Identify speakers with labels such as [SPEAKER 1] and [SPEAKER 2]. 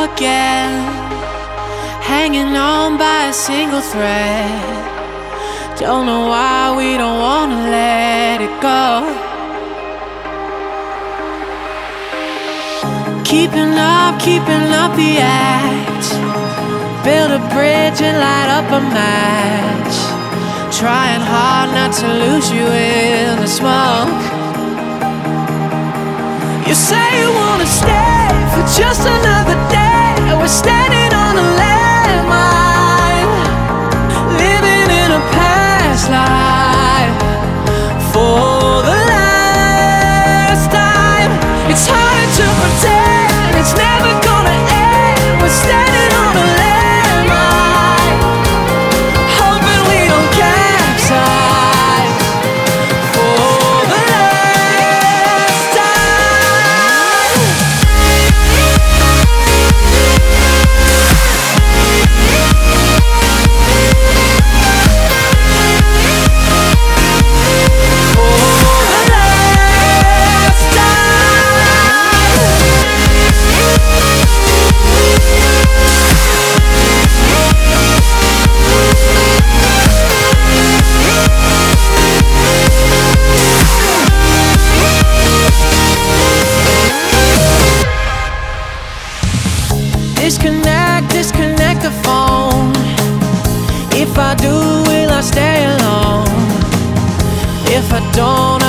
[SPEAKER 1] again, hanging on by a single thread. Don't know why we don't wanna let it go. Keeping up the act. Build a bridge and light up a match. Trying hard not to lose you in the smoke. You say you wanna stay for just another day. We're standing on a landmine, living in a past life for the last time. It's hard to pretend it's never gonna end. We're standing on a landmine, hoping we don't capsize for the last time. Disconnect the phone. If I do, will I stay alone? If I don't,